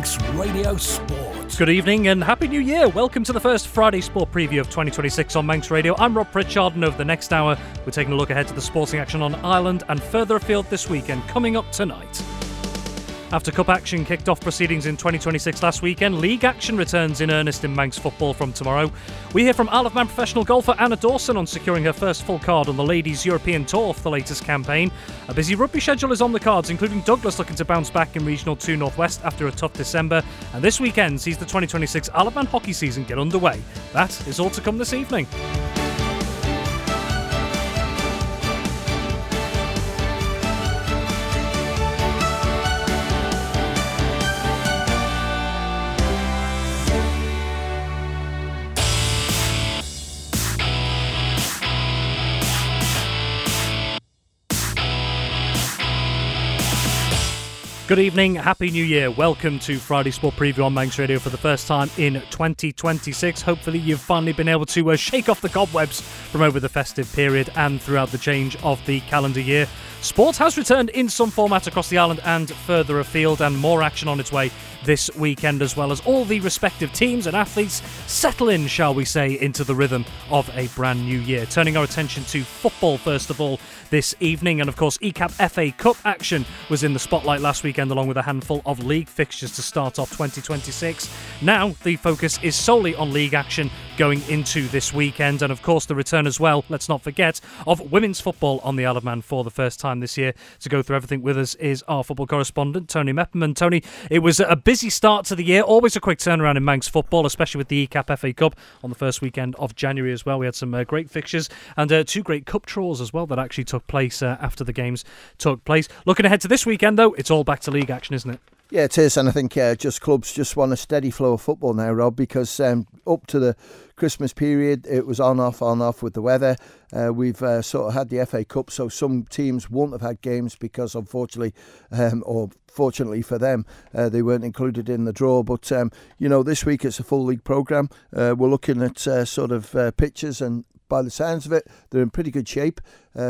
Manx Radio Sport. Good evening and Happy New Year. Welcome to the first Friday Sport preview of 2026 on Manx Radio. I'm Rob Pritchard, and over the next hour we're taking a look ahead to the sporting action on Ireland and further afield this weekend coming up tonight. After Cup action kicked off proceedings in 2026 last weekend, league action returns in earnest in Manx football from tomorrow. We hear from Isle of Man professional golfer Anna Dawson on securing her first full card on the Ladies European Tour for the latest campaign. A busy rugby schedule is on the cards, including Douglas looking to bounce back in Regional 2 Northwest after a tough December. And this weekend sees the 2026 Isle of Man hockey season get underway. That is all to come this evening. Good evening, Happy New Year. Welcome to Friday Sport Preview on Manx Radio for the first time in 2026. Hopefully you've finally been able to shake off the cobwebs from over the festive period and throughout the change of the calendar year. Sport has returned in some format across the island and further afield, and more action on its way this weekend, as well as all the respective teams and athletes settle in, shall we say, into the rhythm of a brand new year. Turning our attention to football first of all this evening, and of course ECAP FA Cup action was in the spotlight last weekend, along with a handful of league fixtures to start off 2026. Now the focus is solely on league action going into this weekend, and of course the return as well, let's not forget, of women's football on the Isle of Man for the first time this year. To go through everything with us is our football correspondent Tony Mepperman. Tony, it was a busy start to the year, always a quick turnaround in Manx football, especially with the ECAP FA Cup on the first weekend of January as well. We had some great fixtures and two great cup draws as well that actually took place after the games took place. Looking ahead to this weekend though, it's all back to league action, isn't it? Yeah, it is, and I think clubs just want a steady flow of football now, Rob, because up to the Christmas period it was on off with the weather. We've sort of had the FA Cup, so some teams won't have had games because unfortunately, or fortunately for them, they weren't included in the draw. But this week it's a full league programme. We're looking at pitches, and by the sounds of it, they're in pretty good shape.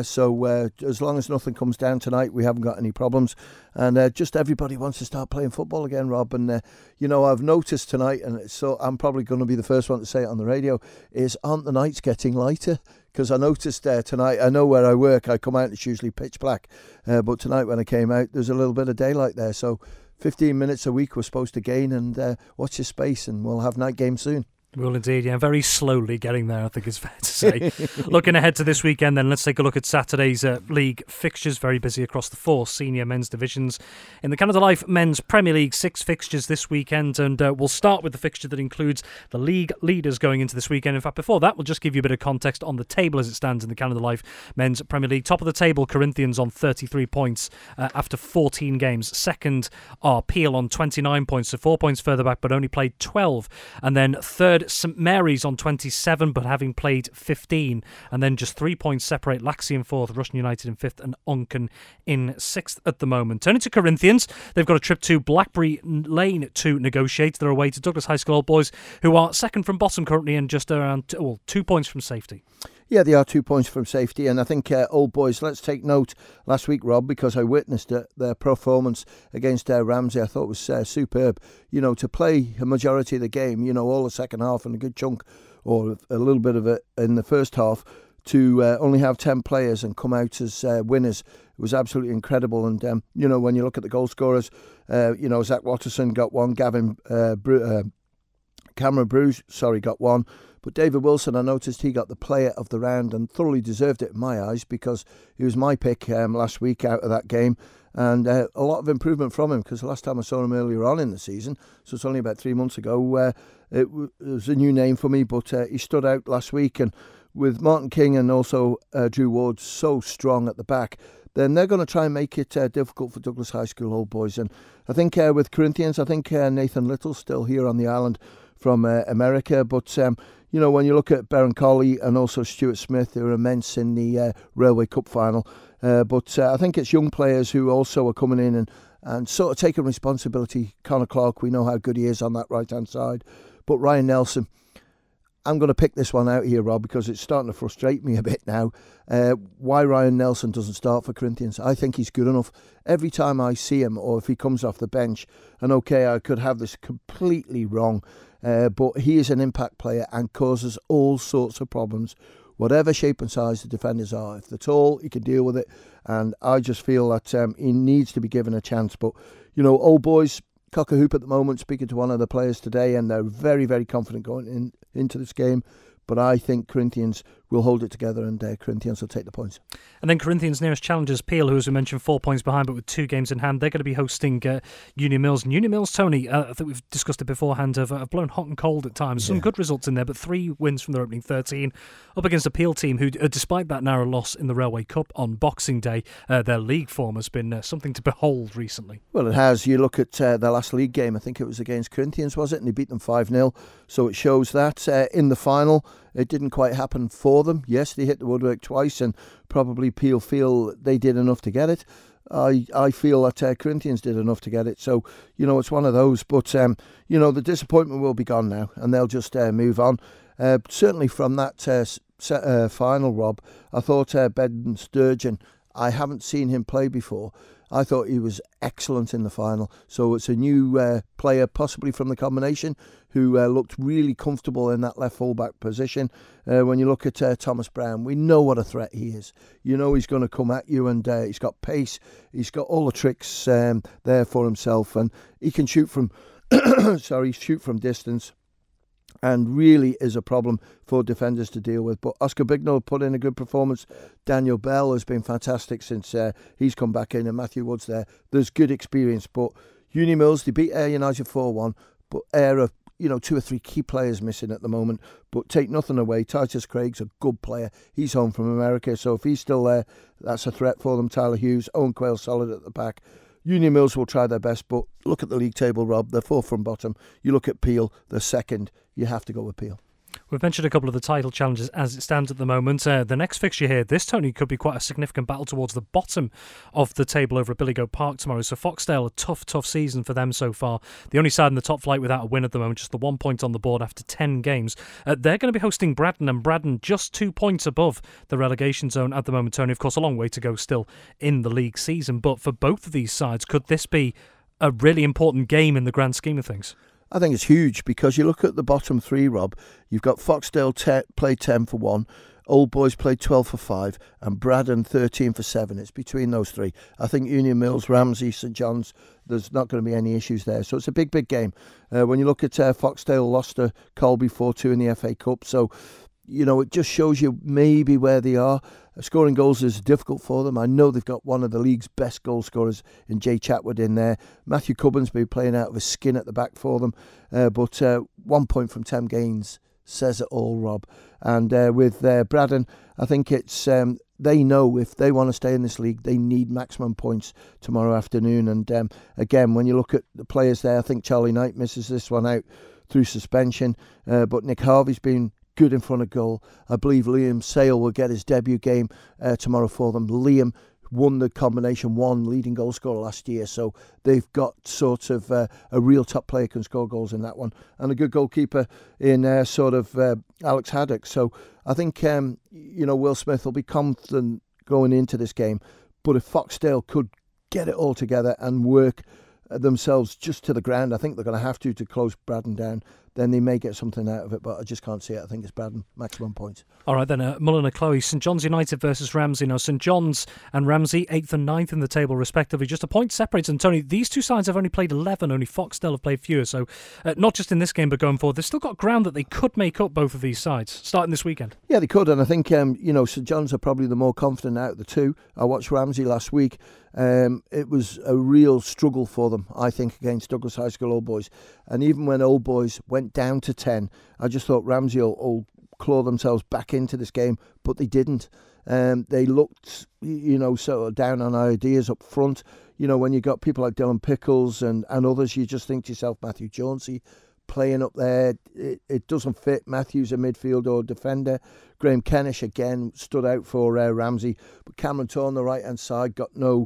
So as long as nothing comes down tonight, we haven't got any problems. And just everybody wants to start playing football again, Rob. And, I've noticed tonight, and I'm probably going to be the first one to say it on the radio, aren't the nights getting lighter? Because I noticed tonight, I know where I work, I come out, it's usually pitch black. But tonight when I came out, there's a little bit of daylight there. So 15 minutes a week we're supposed to gain, and watch your space, and we'll have night games soon. Well, indeed, yeah, very slowly getting there, I think is fair to say. Looking ahead to this weekend then, let's take a look at Saturday's league fixtures. Very busy across the four senior men's divisions. In the Canada Life Men's Premier League, 6 fixtures this weekend, and we'll start with the fixture that includes the league leaders going into this weekend. In fact, before that, we'll just give you a bit of context on the table as it stands in the Canada Life Men's Premier League. Top of the table, Corinthians on 33 points after 14 games. Second are Peel on 29 points, so 4 points further back, but only played 12. And then third, St Mary's on 27, but having played 15. And then just 3 points separate Laxey in 4th, Russian United in 5th, and Onken in 6th at the moment. Turning to Corinthians, they've got a trip to Blackberry Lane to negotiate. They're away to Douglas High School Old Boys, who are second from bottom currently and just around 2 points from safety. Yeah, they are 2 points from safety, and I think Old Boys, let's take note last week, Rob, because I witnessed their performance against Ramsey. I thought it was superb. To play a majority of the game, all the second half and a good chunk, or a little bit of it in the first half, to only have 10 players and come out as winners. It was absolutely incredible. And, when you look at the goal scorers, Zach Watterson got one, Cameron Bruce, got one. But David Wilson, I noticed he got the player of the round and thoroughly deserved it in my eyes, because he was my pick last week out of that game. And a lot of improvement from him, because the last time I saw him earlier on in the season, so it's only about 3 months ago, it was a new name for me, but he stood out last week. And with Martin King and also Drew Ward so strong at the back, then they're going to try and make it difficult for Douglas High School Old Boys. And I think with Corinthians, I think Nathan Little's still here on the island from America, but when you look at Baron Colley and also Stuart Smith, they were immense in the Railway Cup final. But I think it's young players who also are coming in and sort of taking responsibility. Connor Clark, we know how good he is on that right-hand side. But Ryan Nelson, I'm going to pick this one out here, Rob, because it's starting to frustrate me a bit now. Why Ryan Nelson doesn't start for Corinthians. I think he's good enough. Every time I see him, or if he comes off the bench, and okay, I could have this completely wrong, but he is an impact player and causes all sorts of problems, whatever shape and size the defenders are. If they're tall, he can deal with it, and I just feel that he needs to be given a chance. But, Old Boys, cock a hoop at the moment, speaking to one of the players today, and they're very, very confident going into this game. But I think Corinthians will hold it together, and Corinthians will take the points. And then Corinthians' nearest challengers, Peel, who, as we mentioned, 4 points behind, but with 2 games in hand, they're going to be hosting Union Mills. And Union Mills, Tony, I think we've discussed it beforehand, have blown hot and cold at times. Some good results in there, but 3 wins from their opening 13 up against a Peel team who, despite that narrow loss in the Railway Cup on Boxing Day, their league form has been something to behold recently. Well, it has. You look at their last league game, I think it was against Corinthians, was it? And they beat them 5-0. So it shows that in the final, it didn't quite happen for them. Yes, they hit the woodwork twice, and probably Peel feel they did enough to get it. I feel that Corinthians did enough to get it. So, it's one of those. But, the disappointment will be gone now, and they'll just move on. Certainly from that final, Rob, I thought Ben Sturgeon, I haven't seen him play before. I thought he was excellent in the final. So it's a new player, possibly from the combination, who looked really comfortable in that left full-back position. When you look at Thomas Brown, we know what a threat he is. He's going to come at you, and he's got pace. He's got all the tricks there for himself, and he can shoot from shoot from distance, and really is a problem for defenders to deal with. But Oscar Bignell put in a good performance. Daniel Bell has been fantastic since he's come back in, and Matthew Wood's there. There's good experience. But Union Mills, they beat Ayr United 4-1, but Ayr are 2 or 3 key players missing at the moment. But take nothing away, Titus Craig's a good player. He's home from America, so if he's still there, that's a threat for them. Tyler Hughes, Owen Quayle solid at the back. Union Mills will try their best, but look at the league table, Rob. They're 4th from bottom. You look at Peel, they're 2nd. You have to go with Peel. We've mentioned a couple of the title challenges as it stands at the moment. The next fixture here, this, Tony, could be quite a significant battle towards the bottom of the table over at Billygoat Park tomorrow. So Foxdale, a tough season for them so far. The only side in the top flight without a win at the moment, just the 1 point on the board after 10 games. They're going to be hosting Braddon, and Braddon just 2 points above the relegation zone at the moment, Tony. Of course, a long way to go still in the league season. But for both of these sides, could this be a really important game in the grand scheme of things? I think it's huge, because you look at the bottom 3, Rob. You've got Foxdale played 10 for 1, Old Boys played 12 for 5, and Braddon 13 for 7. It's between those 3. I think Union Mills, Ramsey, St John's, there's not going to be any issues there. So it's a big game. When you look at Foxdale lost to Colby 4-2 in the FA Cup. So, it just shows you maybe where they are. Scoring goals is difficult for them. I know they've got one of the league's best goal scorers in Jay Chatwood in there. Matthew Cubbins been playing out of his skin at the back for them. But 1 point from 10 games says it all, Rob. And with Braddon, I think it's they know if they want to stay in this league, they need maximum points tomorrow afternoon. And again, when you look at the players there, I think Charlie Knight misses this one out through suspension. But Nick Harvey's been good in front of goal. I believe Liam Sale will get his debut game tomorrow for them. Liam won the Combination 1 leading goal scorer last year, so they've got sort of a real top player can score goals in that one, and a good goalkeeper in Alex Haddock. So I think Will Smith will be confident going into this game, but if Foxdale could get it all together and work themselves just to the ground, I think they're going to have to close Braddon down. Then they may get something out of it, but I just can't see it. I think it's Braddon, maximum points. All right, then, Mulliner Chloe, St John's United versus Ramsey. Now, St John's and Ramsey, 8th and 9th in the table, respectively. Just a point separates. And, Tony, these two sides have only played 11. Only Foxdale have played fewer. So, not just in this game, but going forward, they've still got ground that they could make up, both of these sides, starting this weekend. Yeah, they could. And I think, St John's are probably the more confident out of the two. I watched Ramsey last week. It was a real struggle for them, I think, against Douglas High School Old Boys. And even when Old Boys went down to 10, I just thought Ramsey will claw themselves back into this game, but they didn't. They looked, sort of down on ideas up front. When you got people like Dylan Pickles and others, you just think to yourself, Matthew Jonesy playing up there, it doesn't fit. Matthew's a midfielder or defender. Graham Kennish again stood out for Ramsey, but Cameron Torn, the right hand side, got no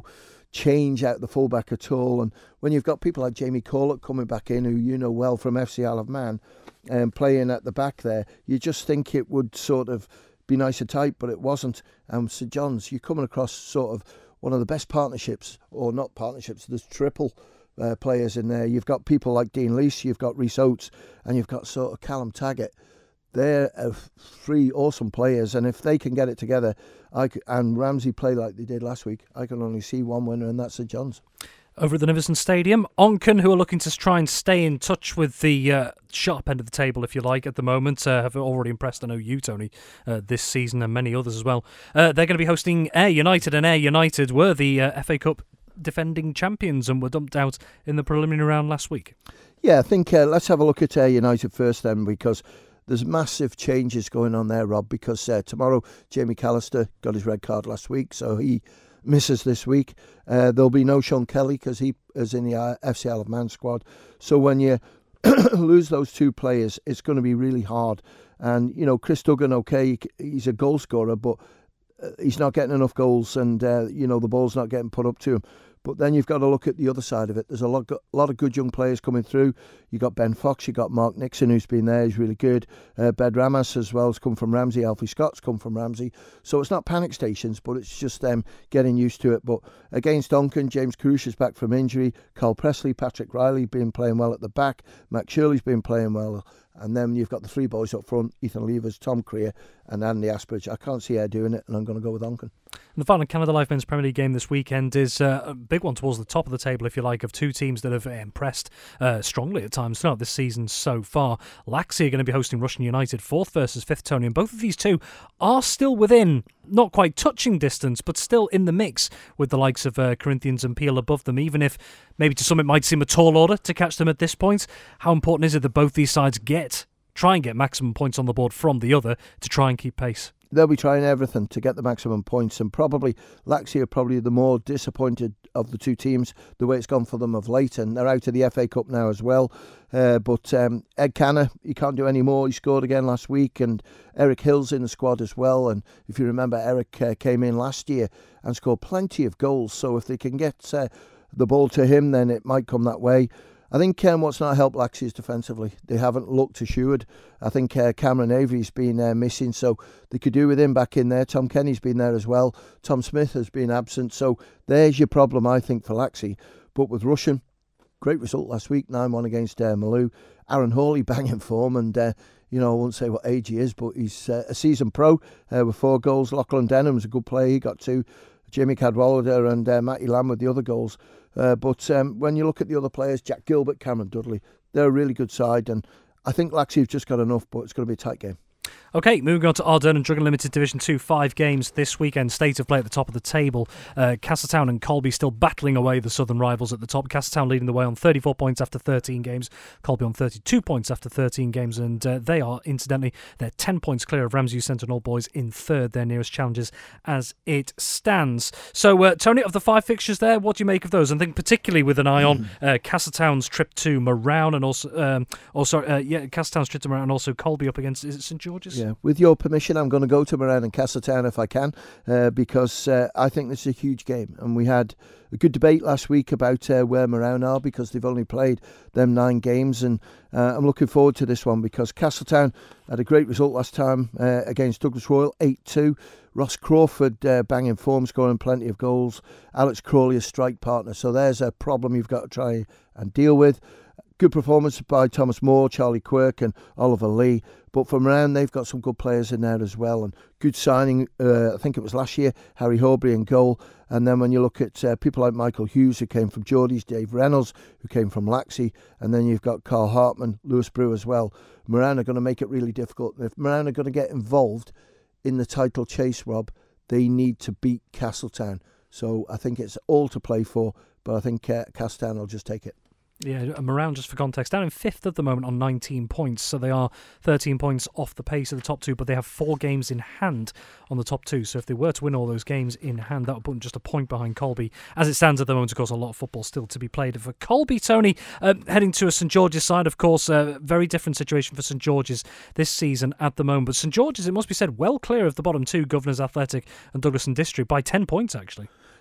change out the fullback at all. And when you've got people like Jamie Corlett coming back in, who you know well from FC Isle of Man, playing at the back there, you just think it would sort of be nice and tight, but it wasn't. St John's, you're coming across sort of one of the best partnerships, or not partnerships, there's triple players in there. You've got people like Dean Leese, you've got Rhys Oates, and you've got sort of Callum Taggart. They're three awesome players, and if they can get it together, and Ramsey play like they did last week, I can only see one winner, and that's St John's. Over at the Niverson Stadium, Onchan, who are looking to try and stay in touch with the sharp end of the table, if you like, at the moment, have already impressed, I know you, Tony, this season, and many others as well. They're going to be hosting Ayr United, and Ayr United were the FA Cup defending champions and were dumped out in the preliminary round last week. Yeah, I think let's have a look at Ayr United first then, because there's massive changes going on there, Rob, because tomorrow Jamie Callister got his red card last week, so he misses this week. There'll be no Sean Kelly because he is in the FC Isle of Man squad. So when you lose those two players, it's going to be really hard. And, you know, Chris Duggan, okay, he's a goal scorer, but he's not getting enough goals, and, you know, the ball's not getting put up to him. But then you've got to look at the other side of it. There's a lot of good young players coming through. You got Ben Fox, you got Mark Nixon, who's been there, he's really good. Bed Ramas as well has come from Ramsey. Alfie Scott's come from Ramsey. So it's not panic stations, but it's just them getting used to it. But against Onchan, James Crush is back from injury. Carl Presley, Patrick Riley been playing well at the back. Max Shirley's been playing well. And then you've got the three boys up front, Ethan Levers, Tom Creer and Andy Aspridge. I can't see Ayr doing it, and I'm going to go with Onchan. And the final Canada Life Men's Premier League game this weekend is a big one towards the top of the table, if you like, of two teams that have impressed strongly at times throughout this season so far. Laxey are going to be hosting Rushden United, 4th versus 5th, Tony, and both of these two are still within, not quite touching distance, but still in the mix with the likes of Corinthians and Peel above them, even if maybe to some it might seem a tall order to catch them at this point. How important is it that both these sides try and get maximum points on the board from the other to try and keep pace? They'll be trying everything to get the maximum points, and probably Laxey are probably the more disappointed of the two teams, the way it's gone for them of late, and they're out of the FA Cup now as well. But Ed Canner, he can't do any more. He scored again last week, and Eric Hill's in the squad as well. And if you remember, Eric came in last year and scored plenty of goals, so if they can get the ball to him, then it might come that way. I think what's not helped Laxey is defensively. They haven't looked assured. I think Cameron Avery's been missing, so they could do with him back in there. Tom Kenny's been there as well. Tom Smith has been absent, so there's your problem, I think, for Laxey. But with Rushden, great result last week, 9-1 against Malou. Aaron Hawley banging form, and you know, I won't say what age he is, but he's a seasoned pro with 4 goals. Lachlan Denham's a good player, he got 2. Jimmy Cadwallader and Matty Lamb with the other goals. But when you look at the other players, Jack Gilbert, Cameron Dudley, they're a really good side, and I think Laxey have just got enough, but it's going to be a tight game. OK, moving on to Ardern and Drugan Limited Division 2, 5 games this weekend. State of play at the top of the table. Castletown and Colby still battling away the southern rivals at the top. Castletown leading the way on 34 points after 13 games. Colby on 32 points after 13 games. And they are, incidentally, they're 10 points clear of Ramsey Centre and Old Boys in 3rd, their nearest challengers as it stands. So, Tony, of the 5 fixtures there, what do you make of those? I think particularly with an eye on Castletown's trip to Moran and also, Castletown's trip to Moran and also Colby up against, is it St George's? Yeah, with your permission, I'm going to go to Moran and Castletown if I can, because I think this is a huge game. And we had a good debate last week about where Moran are, because they've only played them 9 games. And I'm looking forward to this one, because Castletown had a great result last time against Douglas Royal, 8-2. Ross Crawford banging form, scoring plenty of goals. Alex Crawley, a strike partner. So there's a problem you've got to try and deal with. Good performance by Thomas Moore, Charlie Quirk and Oliver Lee. But from around, they've got some good players in there as well. And good signing, I think it was last year, Harry Horbury in goal. And then when you look at people like Michael Hughes, who came from Geordie's, Dave Reynolds, who came from Laxey, and then you've got Carl Hartman, Lewis Brew as well. Moran are going to make it really difficult. And if Moran are going to get involved in the title chase, Rob, they need to beat Castletown. So I think it's all to play for, but I think Castletown will just take it. Yeah, Moran, just for context, down in 5th at the moment on 19 points, so they are 13 points off the pace of the top 2, but they have 4 games in hand on the top 2, so if they were to win all those games in hand, that would put them just a point behind Colby. As it stands at the moment, of course, a lot of football still to be played. For Colby, Tony, heading to a St George's side, of course, a very different situation for St George's this season at the moment, but St George's, it must be said, well clear of the bottom 2, Governors Athletic and Douglas and District, by 10 points, actually.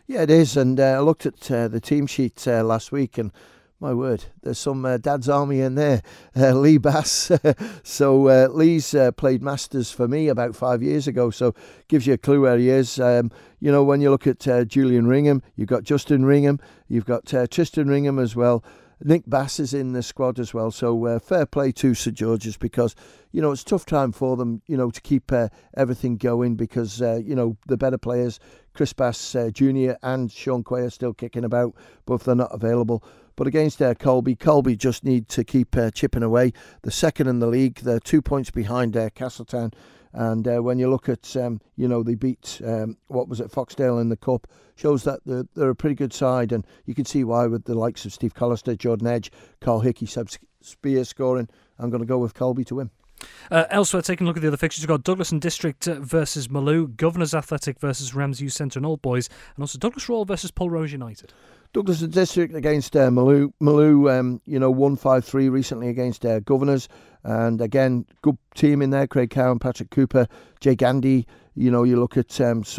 Yeah, it is. And I looked at the team sheet last week, and my word, there's some Dad's Army in there. Lee Bass. So Lee's played Masters for me about 5 years ago, so gives you a clue where he is. When you look at Julian Ringham, you've got Justin Ringham, you've got Tristan Ringham as well. Nick Bass is in the squad as well, so fair play to St George's, because it's a tough time for them to keep everything going, because the better players, Chris Bass Jr. and Sean Quay, are still kicking about, but if they're not available. But against Colby just need to keep chipping away. The second in the league, they're 2 points behind Castletown. And when you look at, they beat, Foxdale in the Cup, shows that they're a pretty good side. And you can see why, with the likes of Steve Collister, Jordan Edge, Carl Hickey, Seb Spear scoring. I'm going to go with Colby to win. Elsewhere, taking a look at the other fixtures, you've got Douglas and District versus Maloo, Governors Athletic versus Ramsey Youth Centre and Old Boys, and also Douglas Royal versus Pulrose United. Douglas and District against Maloo. Maloo, won 5-3 recently against Governors. And again, good team in there. Craig Cowan, Patrick Cooper, Jay Gandy. You look at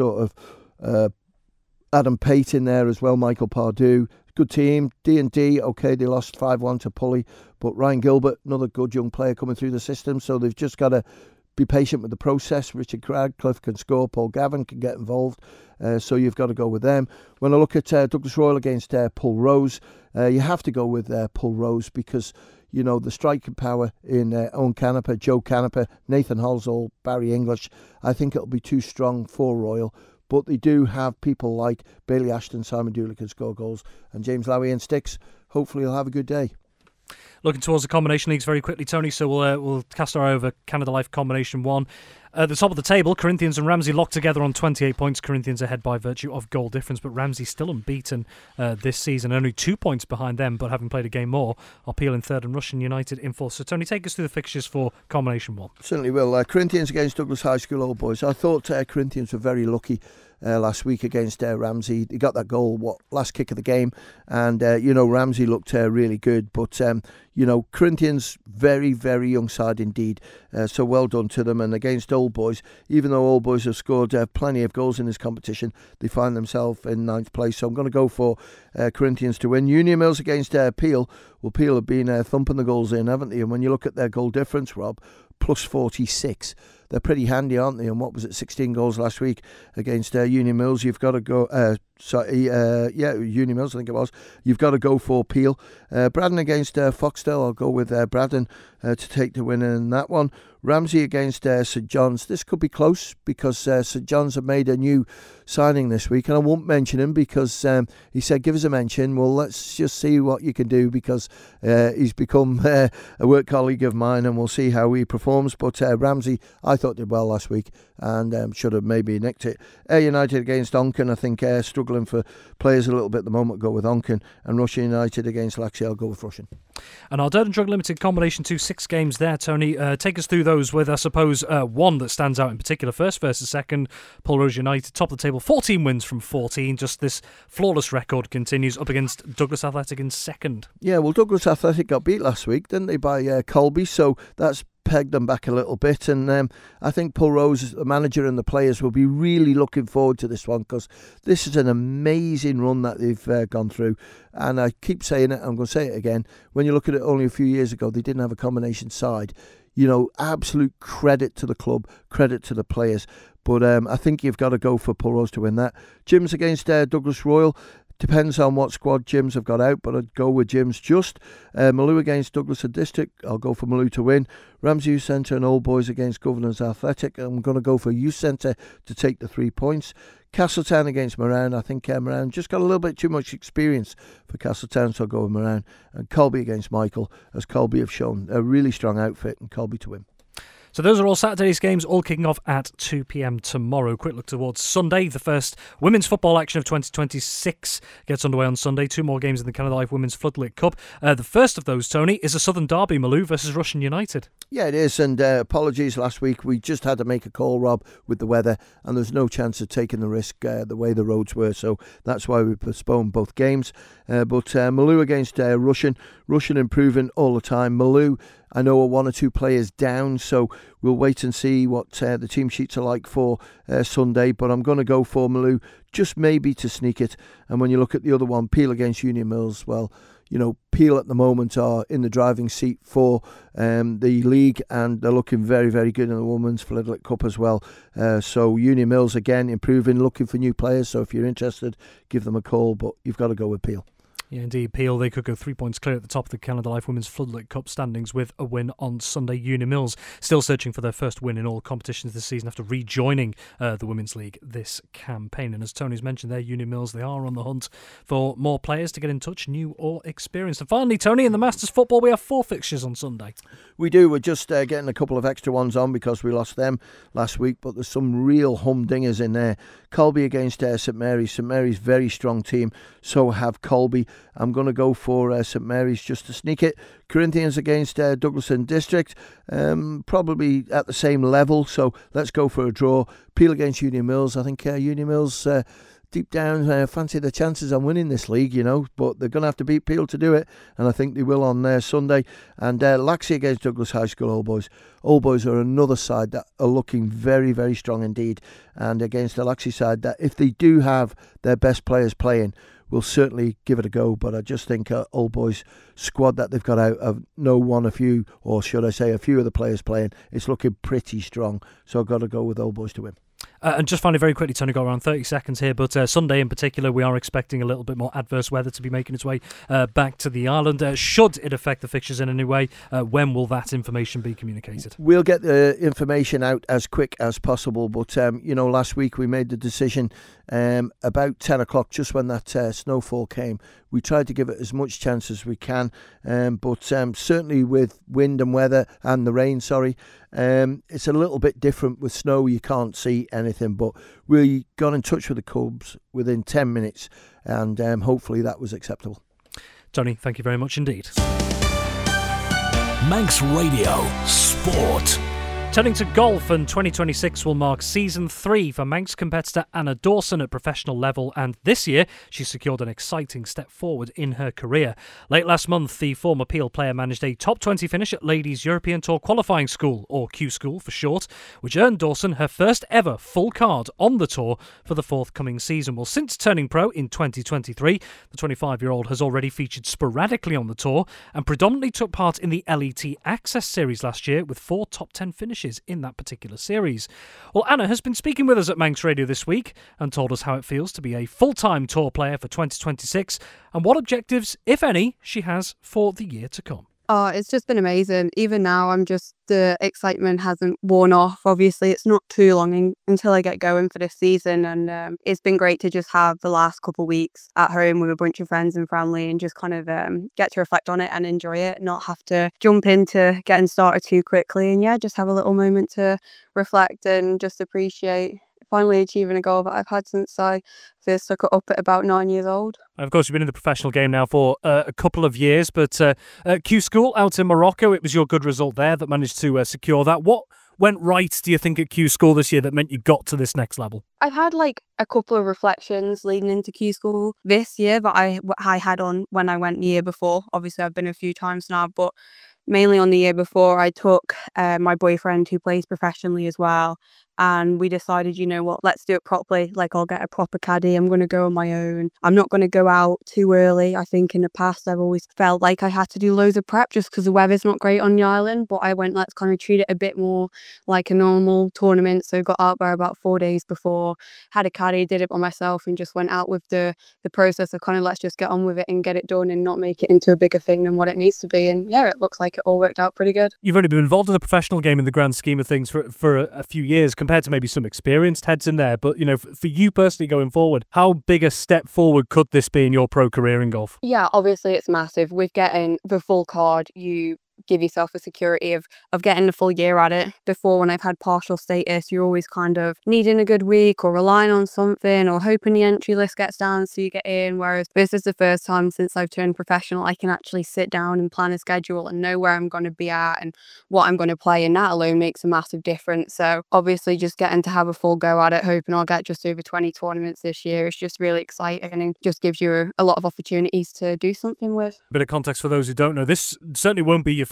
Adam Pate in there as well, Michael Pardue. Good team. D&D, okay, they lost 5-1 to Pulley. But Ryan Gilbert, another good young player coming through the system. So they've just got to be patient with the process. Richard Radcliffe can score. Paul Gavin can get involved. So you've got to go with them. When I look at Douglas Royal against Pulrose, you have to go with Pulrose, because the striking power in Owen Canepa, Joe Canepa, Nathan Halsall, Barry English. I think it'll be too strong for Royal. But they do have people like Bailey Ashton, Simon Dooley can score goals, and James Lowy in sticks. Hopefully he'll have a good day. Looking towards the combination leagues very quickly, Tony, so we'll cast our eye over Canada Life Combination 1. At the top of the table, Corinthians and Ramsey locked together on 28 points. Corinthians ahead by virtue of goal difference, but Ramsey still unbeaten this season, only 2 points behind them, but having played a game more, are Peel in third and Russian United in fourth. So, Tony, take us through the fixtures for Combination 1. Certainly will. Corinthians against Douglas High School Old Boys. I thought Corinthians were very lucky last week against Ramsey. He got that goal, last kick of the game, and Ramsey looked really good, but Corinthians, very, very young side indeed, so well done to them. And against Old Boys, even though Old Boys have scored plenty of goals in this competition, they find themselves in 9th place, so I'm going to go for Corinthians to win. Union Mills against Peel. Well, Peel have been thumping the goals in, haven't they? And when you look at their goal difference, Rob, plus 46. They're pretty handy, aren't they? And what was it, 16 goals last week against Union Mills? You've got to go... Union Mills, I think it was. You've got to go for Peel. Braddon against Foxdale. I'll go with Braddon to take the win in that one. Ramsey against St John's. This could be close, because St John's have made a new signing this week, and I won't mention him because he said give us a mention. Well, let's just see what you can do, because he's become a work colleague of mine, and we'll see how he performs. But Ramsey, I thought, did well last week, and should have maybe nicked it. Ayr United against Onken. I think Ayr struggling for players a little bit at the moment, go with Onken. And Russian United against Laxey, I'll go with Russian. And our Durden Drug Limited Combination 2, 6 games there, Tony. Take us through those with, I suppose, one that stands out in particular. First versus second, Pulrose United, top of the table, 14 wins from 14. Just this flawless record continues up against Douglas Athletic in second. Yeah, well, Douglas Athletic got beat last week, didn't they, by Colby, so that's pegged them back a little bit, and I think Pulrose, the manager and the players, will be really looking forward to this one, because this is an amazing run that they've gone through. And I keep saying it, I'm going to say it again, when you look at it, only a few years ago they didn't have a combination side. Absolute credit to the club, credit to the players, but I think you've got to go for Pulrose to win that. Jims against Douglas Royal. Depends on what squad Jims have got out, but I'd go with Jims just. Maloo against Douglas and District. I'll go for Maloo to win. Ramsey Youth Centre and Old Boys against Governors Athletic. I'm going to go for Youth Centre to take the 3 points. Castletown against Moran. I think Moran just got a little bit too much experience for Castletown, so I'll go with Moran. And Colby against Michael, as Colby have shown a really strong outfit, and Colby to win. So those are all Saturday's games, all kicking off at 2 p.m. tomorrow. Quick look towards Sunday. The first women's football action of 2026 gets underway on Sunday. 2 more games in the Canada Life Women's Floodlit Cup. The first of those, Tony, is a Southern Derby, Maloo versus Russian United. Yeah, it is, and apologies last week. We just had to make a call, Rob, with the weather, and there's no chance of taking the risk the way the roads were, so that's why we postponed both games. But Maloo against Russian improving all the time. Maloo, I know are one or two players down, so we'll wait and see what the team sheets are like for Sunday. But I'm going to go for Malou, just maybe to sneak it. And when you look at the other one, Peel against Union Mills, well, you know, Peel at the moment are in the driving seat for the league, and they're looking very, very good in the Women's Flidlick Cup as well. So Union Mills, again, improving, looking for new players. So if you're interested, give them a call, but you've got to go with Peel. Yeah, indeed. Peel, they could go 3 points clear at the top of the Canada Life Women's Floodlit Cup standings with a win on Sunday. Union Mills still searching for their first win in all competitions this season after rejoining the Women's League this campaign. And as Tony's mentioned there, Union Mills, they are on the hunt for more players to get in touch, new or experienced. And finally, Tony, in the Masters Football, we have 4 fixtures on Sunday. We do. We're just getting a couple of extra ones on because we lost them last week, but there's some real humdingers in there. Colby against St Mary's. St Mary's, very strong team. So have Colby. I'm going to go for St Mary's just to sneak it. Corinthians against Douglaston District, probably at the same level, so let's go for a draw. Peel against Union Mills. I think Union Mills, deep down, fancy the chances on winning this league, you know, but they're going to have to beat Peel to do it, and I think they will on Sunday. And Laxey against Douglas High School Old Boys. Old Boys are another side that are looking very, very strong indeed, and against the Laxey side that if they do have their best players playing, we'll certainly give it a go. But I just think Old Boys squad that they've got out of a few of the players playing, it's looking pretty strong. So I've got to go with Old Boys to win. And just finally, very quickly, Tony, got around 30 seconds here, but Sunday in particular, we are expecting a little bit more adverse weather to be making its way back to the island. Should it affect the fixtures in any way, when will that information be communicated? We'll get the information out as quick as possible, but last week we made the decision about 10 o'clock, just when that snowfall came. We tried to give it as much chance as we can, but certainly with wind and weather and the rain, it's a little bit different. With snow, you can't see anything, but we got in touch with the Cubs within 10 minutes, and hopefully that was acceptable. Tony, thank you very much indeed. Manx Radio Sport. Turning to golf, and 2026 will mark season 3 for Manx competitor Anna Dawson at professional level, and this year she secured an exciting step forward in her career. Late last month, the former Peel player managed a top 20 finish at Ladies European Tour Qualifying School, or Q School for short, which earned Dawson her first ever full card on the tour for the forthcoming season. Well, since turning pro in 2023, the 25-year-old has already featured sporadically on the tour and predominantly took part in the LET Access Series last year with 4 top 10 finishes in that particular series. Well, Anna has been speaking with us at Manx Radio this week and told us how it feels to be a full-time tour player for 2026 and what objectives, if any, she has for the year to come. Oh, it's just been amazing. Even now, the excitement hasn't worn off. Obviously, it's not too long until I get going for this season. And it's been great to just have the last couple of weeks at home with a bunch of friends and family and just kind of get to reflect on it and enjoy it, not have to jump into getting started too quickly. And yeah, just have a little moment to reflect and just appreciate finally achieving a goal that I've had since I first took it up at about 9 years old. Of course, you've been in the professional game now for a couple of years, but Q School out in Morocco, it was your good result there that managed to secure that. What went right, do you think, at Q School this year that meant you got to this next level? I've had a couple of reflections leading into Q School this year that I had on when I went the year before. Obviously, I've been a few times now, but mainly on the year before, I took my boyfriend who plays professionally as well. And we decided, you know what, let's do it properly. I'll get a proper caddy. I'm going to go on my own. I'm not going to go out too early. I think in the past, I've always felt like I had to do loads of prep just because the weather's not great on the island. But I went, let's kind of treat it a bit more like a normal tournament. So got out there about 4 days before, had a caddy, did it by myself, and just went out with the process of kind of let's just get on with it and get it done and not make it into a bigger thing than what it needs to be. And yeah, it looks like it all worked out pretty good. You've only been involved in the professional game in the grand scheme of things for a few years compared to maybe some experienced heads in there. But, for you personally going forward, how big a step forward could this be in your pro career in golf? Yeah, obviously it's massive. With getting the full card, you give yourself a security of getting the full year at it. Before, when I've had partial status, you're always kind of needing a good week or relying on something or hoping the entry list gets down so you get in. Whereas this is the first time since I've turned professional, I can actually sit down and plan a schedule and know where I'm going to be at and what I'm going to play. And that alone makes a massive difference. So obviously just getting to have a full go at it, hoping I'll get just over 20 tournaments this year is just really exciting and just gives you a lot of opportunities to do something with. A bit of context for those who don't know, this certainly won't be your first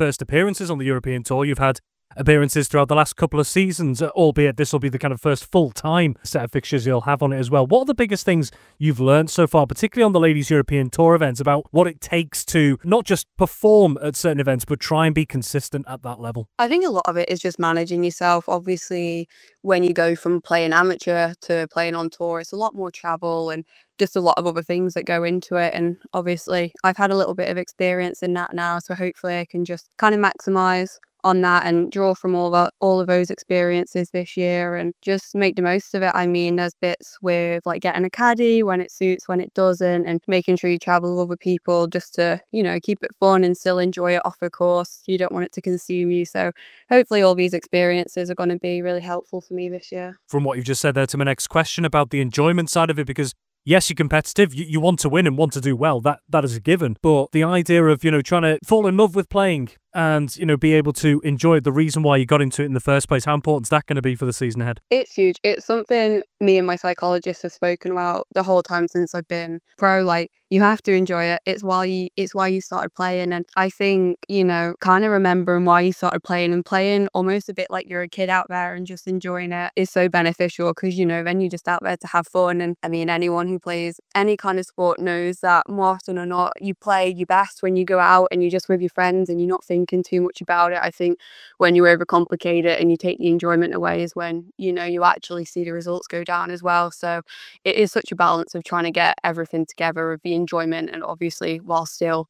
first appearances on the European Tour. You've had appearances throughout the last couple of seasons, albeit this will be the kind of first full-time set of fixtures you'll have on it as well. What are the biggest things you've learned so far, particularly on the Ladies European Tour events, about what it takes to not just perform at certain events, but try and be consistent at that level? I think a lot of it is just managing yourself. Obviously, when you go from playing amateur to playing on tour, it's a lot more travel and just a lot of other things that go into it. And obviously, I've had a little bit of experience in that now, so hopefully I can just kind of maximise on that and draw from all of those experiences this year and just make the most of it. I mean, there's bits with like getting a caddy when it suits, when it doesn't, and making sure you travel with other people just to, keep it fun and still enjoy it off the course. You don't want it to consume you. So hopefully all these experiences are going to be really helpful for me this year. From what you've just said there to my next question about the enjoyment side of it, because yes, you're competitive, you want to win and want to do well, that is a given. But the idea of, trying to fall in love with playing and, be able to enjoy the reason why you got into it in the first place, how important is that going to be for the season ahead? It's huge. It's something me and my psychologist have spoken about the whole time since I've been pro. Like, you have to enjoy it. It's why you started playing. And I think, kind of remembering why you started playing and playing almost a bit like you're a kid out there and just enjoying it is so beneficial because, then you're just out there to have fun. And I mean, anyone who plays any kind of sport knows that more often or not, you play your best when you go out and you're just with your friends and you're not thinking too much about it. I think when you overcomplicate it and you take the enjoyment away is when, you actually see the results go down as well. So it is such a balance of trying to get everything together of the enjoyment and obviously while still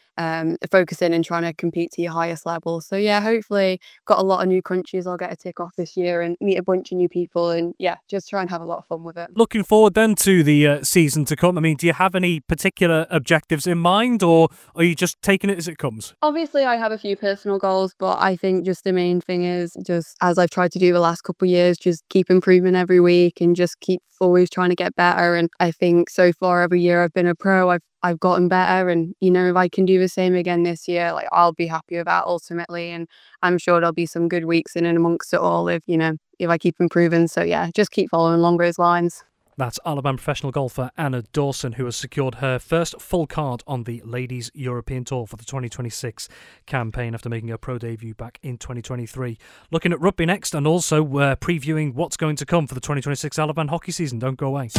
focusing and trying to compete to your highest level. So yeah, hopefully got a lot of new countries I'll get to tick off this year and meet a bunch of new people and yeah, just try and have a lot of fun with it. Looking forward then to the season to come. I mean, do you have any particular objectives in mind or are you just taking it as it comes? Obviously I have a few personal goals, but I think just the main thing is just as I've tried to do the last couple of years, just keep improving every week and just keep always trying to get better. And I think so far every year I've been a pro, I've gotten better, and if I can do the same again this year, like I'll be happy with that ultimately, and I'm sure there'll be some good weeks in and amongst it all if I keep improving. So yeah, just keep following along those lines. That's Alabama professional golfer Anna Dawson, who has secured her first full card on the Ladies European Tour for the 2026 campaign after making her pro debut back in 2023. Looking at rugby next and also previewing what's going to come for the 2026 Alabama hockey season. Don't go away.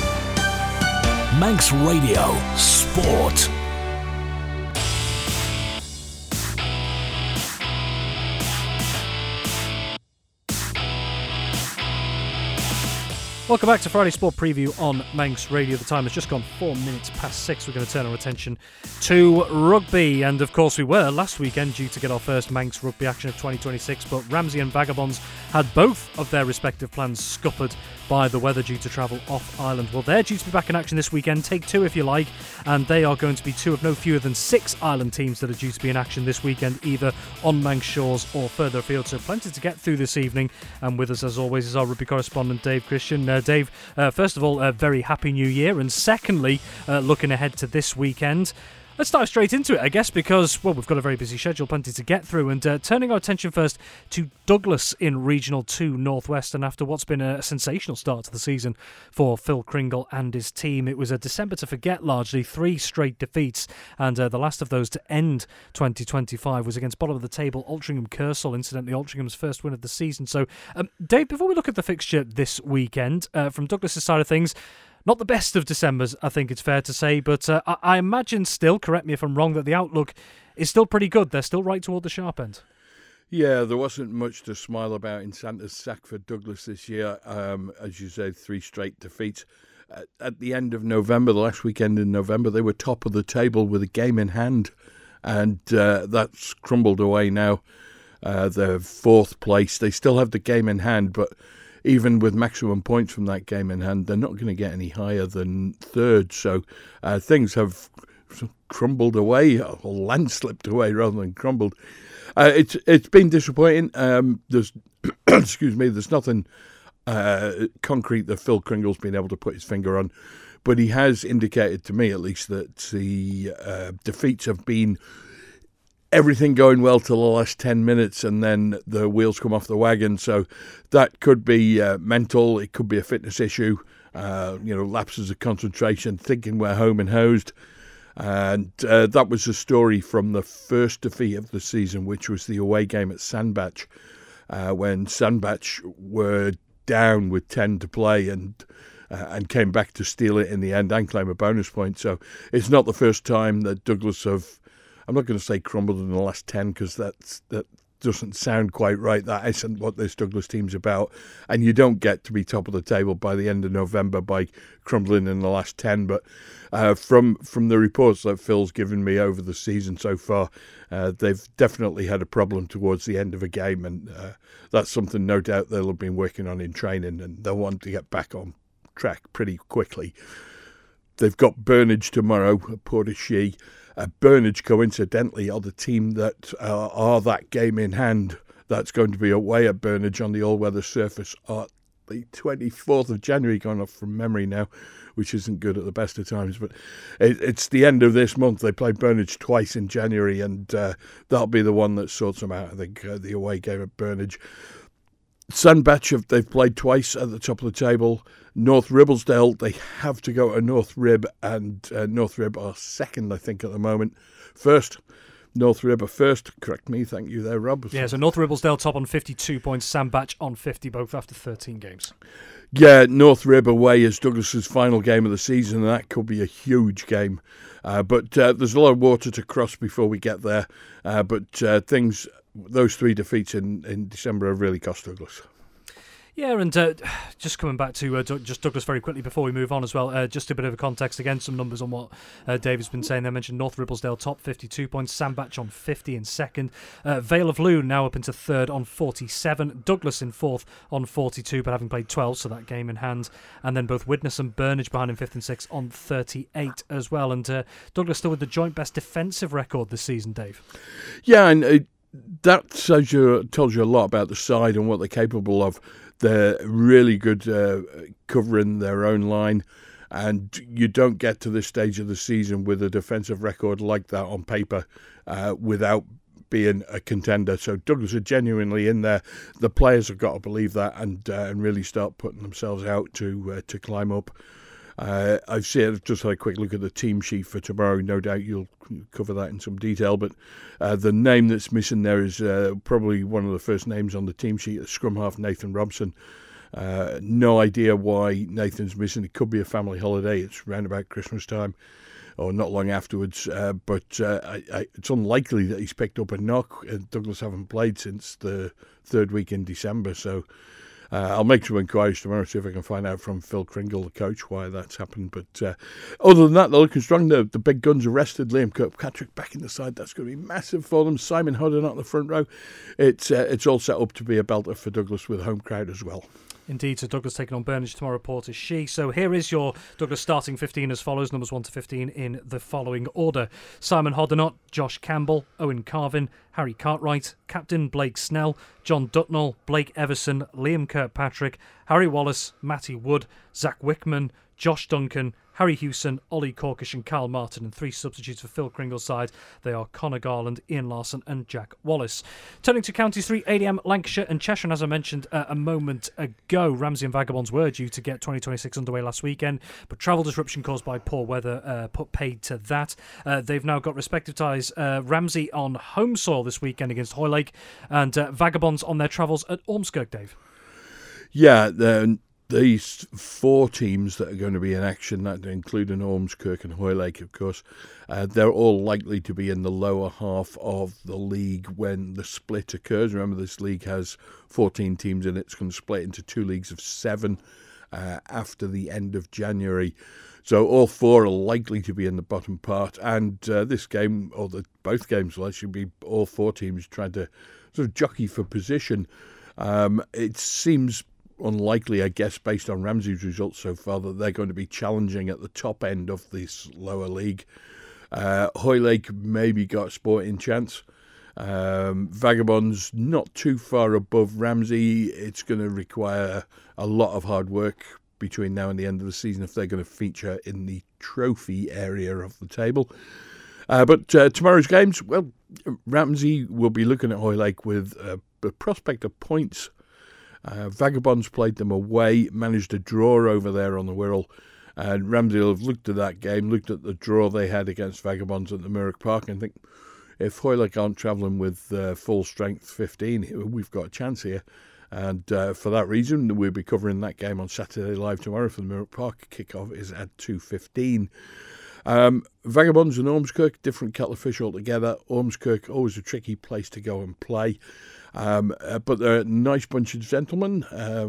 Manx Radio Sport. Welcome back to Friday Sport Preview on Manx Radio. The time has just gone 4 minutes past 6. We're going to turn our attention to rugby. And of course we were last weekend due to get our first Manx rugby action of 2026. But Ramsey and Vagabonds had both of their respective plans scuppered by the weather due to travel off island. Well, they're due to be back in action this weekend. Take two if you like. And they are going to be two of no fewer than 6 island teams that are due to be in action this weekend, either on Manx shores or further afield. So plenty to get through this evening. And with us as always is our rugby correspondent Dave Christian. Dave, first of all, a very happy new year, and secondly, looking ahead to this weekend. Let's dive straight into it, I guess, because, well, we've got a very busy schedule, plenty to get through, and turning our attention first to Douglas in Regional 2 Northwest, and after what's been a sensational start to the season for Phil Kringle and his team, it was a December to forget largely, 3 straight defeats, and the last of those to end 2025 was against bottom of the table Altrincham Kersal, incidentally Altringham's first win of the season. So, Dave, before we look at the fixture this weekend, from Douglas' side of things, not the best of Decembers, I think it's fair to say, but I imagine still, correct me if I'm wrong, that the outlook is still pretty good. They're still right toward the sharp end. Yeah, there wasn't much to smile about in Santa's sack for Douglas this year. As you said, 3 straight defeats. At the end of November, the last weekend in November, they were top of the table with a game in hand, and that's crumbled away now. They're 4th place. They still have the game in hand, but even with maximum points from that game in hand, they're not going to get any higher than 3rd. So things have crumbled away, or landslipped away rather than crumbled. It's been disappointing. There's there's nothing concrete that Phil Kringle's been able to put his finger on, but he has indicated to me at least that the defeats have been everything going well till the last 10 minutes and then the wheels come off the wagon. So that could be mental, it could be a fitness issue, lapses of concentration, thinking we're home and hosed. And that was a story from the first defeat of the season, which was the away game at Sandbach, when Sandbach were down with 10 to play and came back to steal it in the end and claim a bonus point. So it's not the first time that Douglas have, I'm not going to say crumbled in the last 10 because that doesn't sound quite right. That isn't what this Douglas team's about. And you don't get to be top of the table by the end of November by crumbling in the last 10. But from the reports that Phil's given me over the season so far, they've definitely had a problem towards the end of a game. And that's something no doubt they'll have been working on in training, and they'll want to get back on track pretty quickly. They've got Burnage tomorrow at Portishead. Burnage, coincidentally, are the team that are that game in hand. That's going to be away at Burnage on the all-weather surface at the 24th of January, going off from memory now, which isn't good at the best of times. But it's the end of this month. They play Burnage twice in January, and that'll be the one that sorts them out, I think, the away game at Burnage. Sandbach, they've played twice at the top of the table. North Ribblesdale, they have to go to North Rib, and North Rib are second, I think, at the moment. First, North Rib are first. Correct me, thank you there, Rob. Yeah, so North Ribblesdale top on 52 points, Sandbach on 50, both after 13 games. Yeah, North Rib away is Douglas's final game of the season, and that could be a huge game. But there's a lot of water to cross before we get there. But those three defeats in December have really cost Douglas. Yeah, and just coming back to just Douglas very quickly before we move on as well, just a bit of a context again, some numbers on what David's been saying. They mentioned North Ribblesdale top, 52 points, Sandbach on 50 in second, Vale of Lune now up into third on 47, Douglas in fourth on 42 but having played 12, so that game in hand, and then both Widnes and Burnage behind in fifth and sixth on 38 as well. And Douglas still with the joint best defensive record this season, Dave. Yeah, and that tells you a lot about the side and what they're capable of. They're really good covering their own line, and you don't get to this stage of the season with a defensive record like that on paper without being a contender. So Douglas are genuinely in there. The players have got to believe that and really start putting themselves out to climb up. I've just had a quick look at the team sheet for tomorrow. No doubt you'll cover that in some detail, but the name that's missing there is probably one of the first names on the team sheet, the scrum half Nathan Robson. No idea why Nathan's missing. It could be a family holiday. It's round about Christmas time or not long afterwards, but it's unlikely that he's picked up a knock. Douglas haven't played since the third week in December, so I'll make some inquiries tomorrow, see if I can find out from Phil Kringle, the coach, why that's happened. But other than that, they're looking strong. The big guns arrested. Liam Kirkpatrick back in the side. That's going to be massive for them. Simon Hodder not in the front row. It's all set up to be a belter for Douglas with a home crowd as well. Indeed, so Douglas taking on Burnage tomorrow, Portishead. So here is your Douglas starting 15 as follows, numbers 1 to 15 in the following order. Simon Hoddenott, Josh Campbell, Owen Carvin, Harry Cartwright, Captain Blake Snell, John Dutnall, Blake Everson, Liam Kirkpatrick, Harry Wallace, Matty Wood, Zach Wickman, Josh Duncan, Harry Hewson, Ollie Corkish and Carl Martin, and three substitutes for Phil Kringle's side. They are Connor Garland, Ian Larson and Jack Wallace. Turning to Counties 3, ADM, Lancashire and Cheshire, and as I mentioned a moment ago, Ramsey and Vagabonds were due to get 2026 underway last weekend, but travel disruption caused by poor weather put paid to that. They've now got respective ties. Ramsey on home soil this weekend against Hoylake, and Vagabonds on their travels at Ormskirk, Dave. Yeah, these four teams that are going to be in action, that including Ormskirk and Hoylake, of course, they're all likely to be in the lower half of the league when the split occurs. Remember, this league has 14 teams in it. It's going to split into two leagues of 7 after the end of January. So all four are likely to be in the bottom part. And this game, or both games, well, should be all four teams trying to sort of jockey for position. It seems unlikely, I guess, based on Ramsey's results so far, that they're going to be challenging at the top end of this lower league. Hoylake maybe got a sporting chance. Vagabonds not too far above Ramsey. It's going to require a lot of hard work between now and the end of the season if they're going to feature in the trophy area of the table. But tomorrow's games, well, Ramsey will be looking at Hoylake with a prospect of points. Vagabonds played them away, managed a draw over there on the Wirral, And Ramsey will have looked at that game, looked at the draw they had against Vagabonds at the Mirrock Park, and think, if Hoylake aren't travelling with full strength 15, we've got a chance here. And for that reason, we'll be covering that game on Saturday Live tomorrow for the Mirrock Park. Kick-off is at 2:15. Vagabonds and Ormskirk, different kettle of fish altogether. Ormskirk, always a tricky place to go and play. But they're a nice bunch of gentlemen.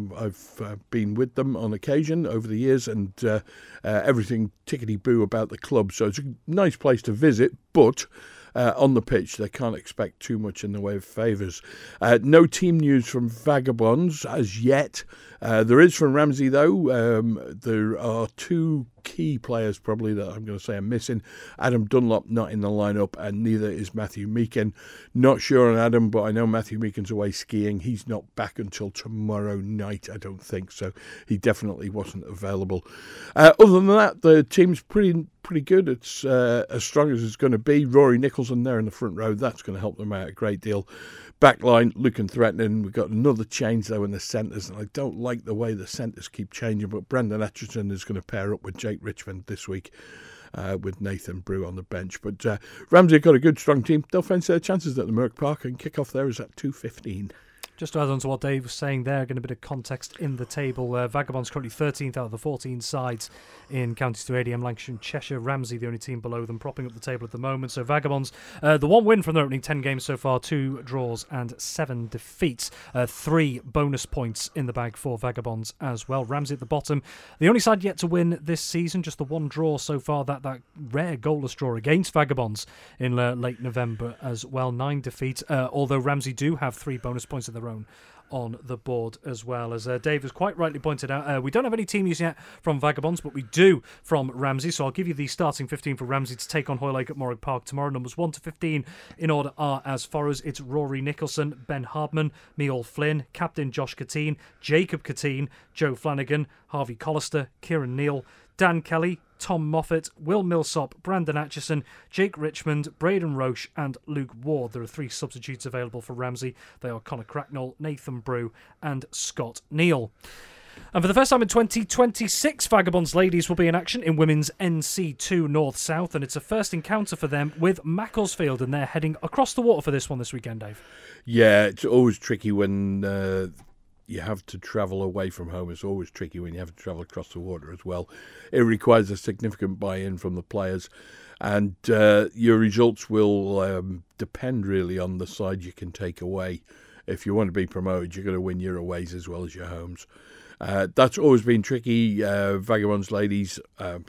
I've been with them on occasion over the years, and everything tickety-boo about the club. So it's a nice place to visit, but on the pitch they can't expect too much in the way of favours. No team news from Vagabonds as yet. There is from Ramsey, though. There are two key players probably that I'm going to say are missing. Adam Dunlop not in the lineup, and neither is Matthew Meakin. Not sure on Adam, but I know Matthew Meakin's away skiing. He's not back until tomorrow night, I don't think, so he definitely wasn't available. Other than that, the team's pretty good. It's as strong as it's going to be. Rory Nicholson there in the front row, that's going to help them out a great deal. Backline looking threatening. We've got another change though in the centres, and I don't like the way the centres keep changing, but Brendan Atchison is going to pair up with Jake Richmond this week with Nathan Brew on the bench. But Ramsey have got a good strong team. They'll fancy their chances at the Mirrock Park, and kick-off there is at 2:15. Just to add on to what Dave was saying there, getting a bit of context in the table. Vagabonds currently 13th out of the 14 sides in Counties 2 ADM, Lancashire and Cheshire. Ramsey, the only team below them, propping up the table at the moment. So Vagabonds, the one win from their opening 10 games so far, 2 draws and 7 defeats. 3 bonus points in the bag for Vagabonds as well. Ramsey at the bottom, the only side yet to win this season, just the one draw so far, that rare goalless draw against Vagabonds in late November as well. 9 defeats, although Ramsey do have 3 bonus points of their own on the board as well. As Dave has quite rightly pointed out, we don't have any team news yet from Vagabonds, but we do from Ramsey, so I'll give you the starting 15 for Ramsey to take on Hoylake at Morwick Park tomorrow. Numbers 1 to 15 in order are as follows. It's Rory Nicholson, Ben Hardman, Miall Flynn, Captain Josh Catine, Jacob Catine, Joe Flanagan, Harvey Collister, Kieran Neal, Dan Kelly, Tom Moffat, Will Millsop, Brandon Atchison, Jake Richmond, Braden Roche and Luke Ward. There are 3 substitutes available for Ramsey. They are Connor Cracknell, Nathan Brew and Scott Neal. And for the first time in 2026, Vagabonds ladies will be in action in women's NC2 North-South, and it's a first encounter for them with Macclesfield, and they're heading across the water for this one this weekend, Dave. Yeah, it's always tricky when you have to travel away from home. It's always tricky when you have to travel across the water as well. It requires a significant buy-in from the players, and your results will depend really on the side you can take away. If you want to be promoted, you're going to win your aways as well as your homes. That's always been tricky. Vagabonds ladies,